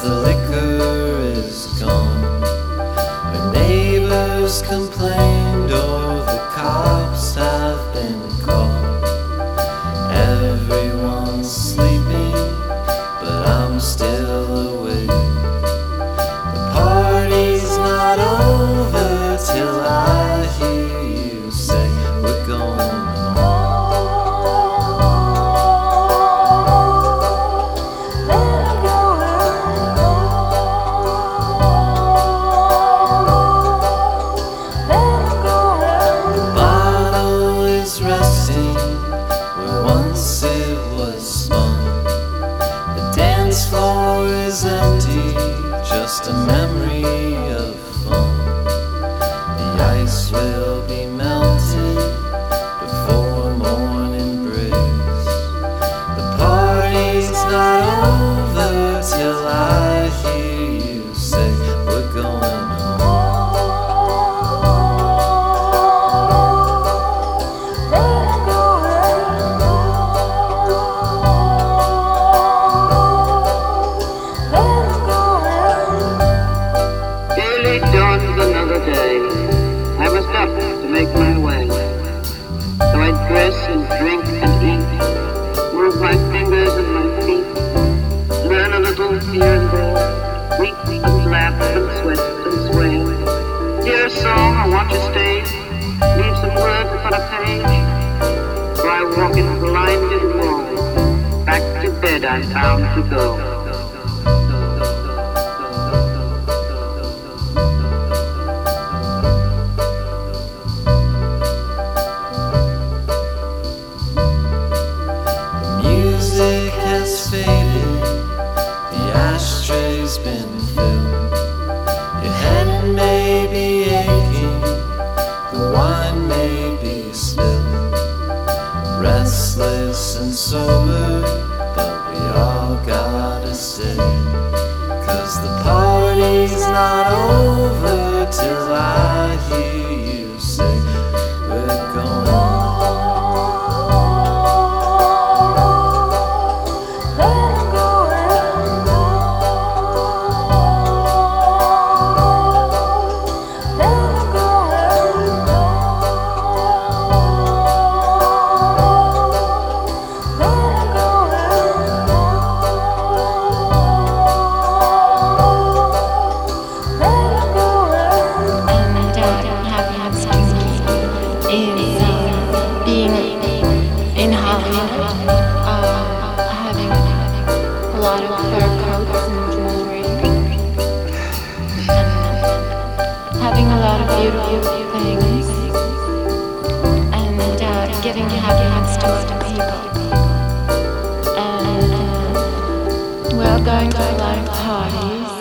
the liquor is gone. Our neighbors complained, or the cops have been called. Everyone's sleeping, but I'm still awake. The party's not over till I hear you say we're going where once it was fun. The dance floor is empty, just a memory of fun. The ice will be melted before morning breaks. The party's not over till I hear you say we're going home. Dawned another day. I was up to make my way. So I dress and drink and eat, move my fingers and my feet, learn a little here and there, weep and laugh and sweat and sway. Hear a song or watch a stage, leave some words upon a page. So I walk in blinded woe, back to bed I'm bound to go. Music has faded, the ashtray's been filled. Your head may be aching, the wine may be spilled. Restless and sober, but we all gotta stay. 'Cause the party's not over till I hear you say we're going home. Being in Hollywood, having a lot of fur coats and jewelry, and having a lot of beautiful things, and giving happiness to other people, and we're going to a lot of parties.